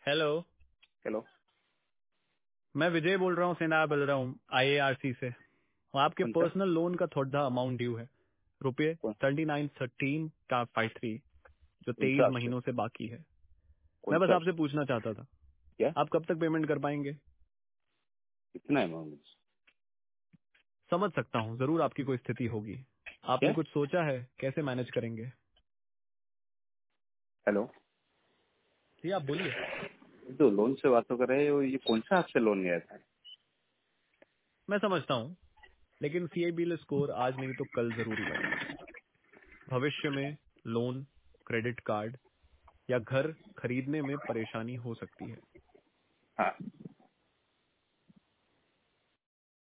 Hello. Hello. मैं विजय बोल रहा हूँ, सेना बोल रहा हूँ IARC से। आपके कौन सा? पर्सनल लोन का थोड़ा अमाउंट ड्यू है, रुपये कौन 3913.53, जो कौन सा 23 आपसे? महीनों से बाकी है। कौन मैं बस सा आपसे आपसे? पूछना चाहता था, क्या? आप कब तक पेमेंट कर पाएंगे? कितना अमाउंट? समझ सकता हूँ, जरूर आपकी कोई स्थिति होगी। क्या? आपने कुछ सोचा है कैसे मैनेज करेंगे? हेलो। जी आप बोलिए। जो लोन से बात कर रहे हो, ये कौन सा आपसे लोन गया था? मैं समझता हूँ, लेकिन CIBIL स्कोर आज नहीं तो कल जरूरी बनेगा। भविष्य में लोन, क्रेडिट कार्ड या घर खरीदने में परेशानी हो सकती है। हाँ।